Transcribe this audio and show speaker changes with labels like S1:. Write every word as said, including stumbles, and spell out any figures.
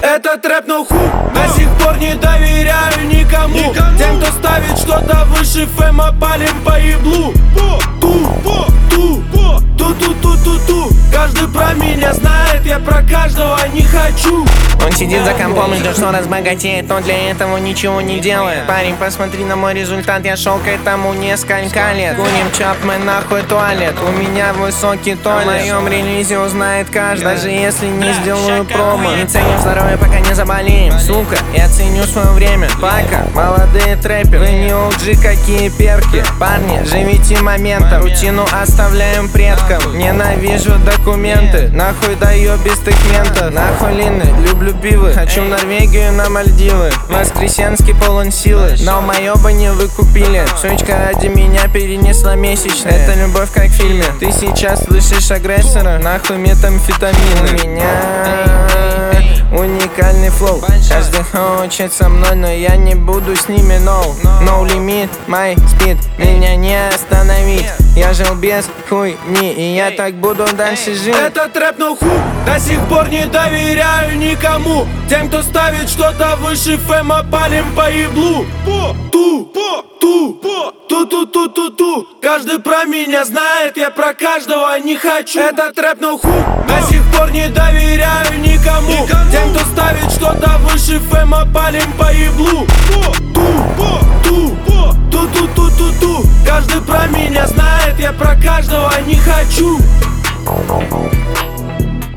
S1: Это трэп no ху. До сих пор не доверяю никому, никому. Тем, кто ставит что-то выше фэма, палим по еблу. Ту, ту, ту, ту, ту, ту, ту. Каждый про меня знает, я про каждого не хочу.
S2: Он сидит за компом и ждет, что разбогатеет, но для этого ничего не делает. Парень, посмотри на мой результат, я шел к этому несколько лет. Курим Чапмен, нахуй туалет, у меня высокий туалет. О моем релизе узнает каждый, даже если не сделаю промо. Не ценим здоровье, пока не заболеем, сука, я ценю свое время. Пока, молодые трэперы, вы не о джи, какие перки. Парни, живите моментом, рутину оставляем предкам. Ненавижу документы, нахуй доебистых ментов. Нахуй лины, люблю пиво, хочу в Норвегию, на Мальдивы. Воскресенский полон силы, но моё не вы купили. Сучка ради меня перенесла месячные. Это любовь как в фильме. Ты сейчас слышишь агрессора, нахуй метамфетамин. У меня уникальный флоу, каждый хочет со мной, но я не буду с ними. No, no limit, my speed, меня не остановить. Я жил без хуйни, и я так буду дальше жить.
S1: Это трэп no ху. До сих пор не доверяю никому, тем, кто ставит что-то выше фэма, палим по еблу. Ту, ту, ту, ту, ту, ту, ту. Каждый про меня знает, я про каждого не хочу. Это трэп no ху. До сих пор не доверяю никому, никому. Тем, кто ставит что-то выше фэма, палим по еблу. Ту, ту, ту, ту, ту, ту, ту. Каждый про меня знает, я про каждого не хочу.